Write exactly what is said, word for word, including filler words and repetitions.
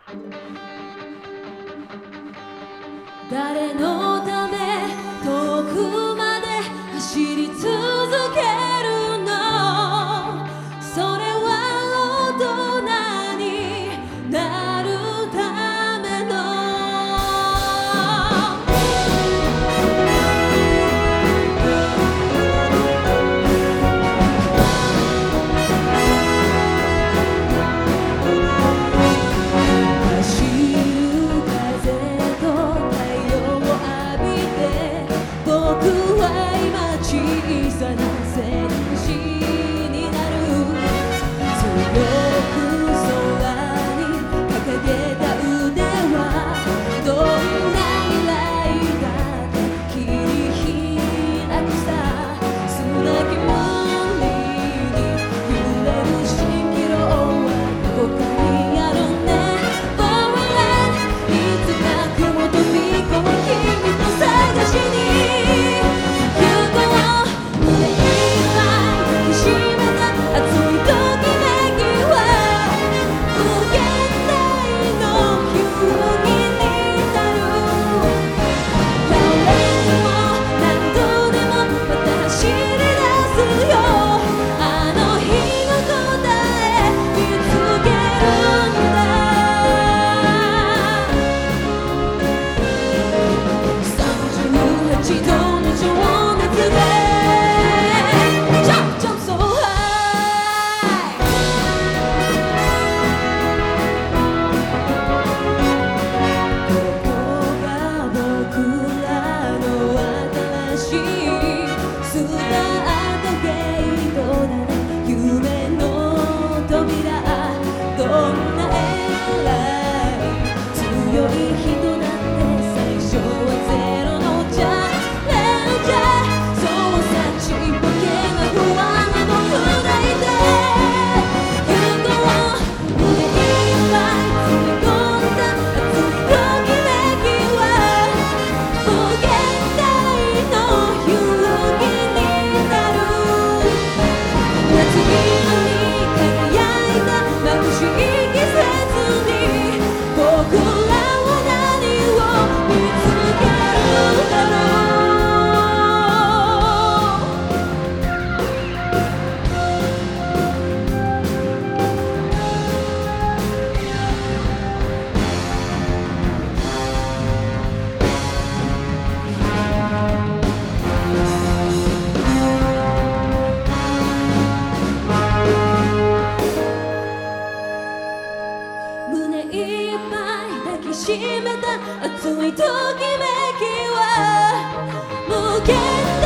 誰のため遠くまで走り続けるの？それは大人になるための。走る風と太陽を浴びて、僕は今小さな戦士になる。強く空に掲げた腕はどんな未来だって切り開くさ。砂煙に揺れる蜃気楼はどこかにあるね。いつか雲飛び込む君と探しに行こう。胸いっぱい抱きしめた熱いときめきは無限大の勇気になる。倒れても何度でもまた走り出すよ。あの日の答え見つけるんだ。さんじゅうはちどの情熱で Jump, jump so high。 ここが僕らの新しいスタートゲートだね。夢の扉、どんな偉い強い人だって最初はゼロのチャレンジャー。そうさ、ちっぽけな不安でも砕いて行こう。胸いっぱい詰め込んだ熱いときめきは無限大の勇気になる。夏色に輝いた眩しい季節に僕らは何を見つけるだろう。胸いっぱい抱きしめた熱いときめきは無限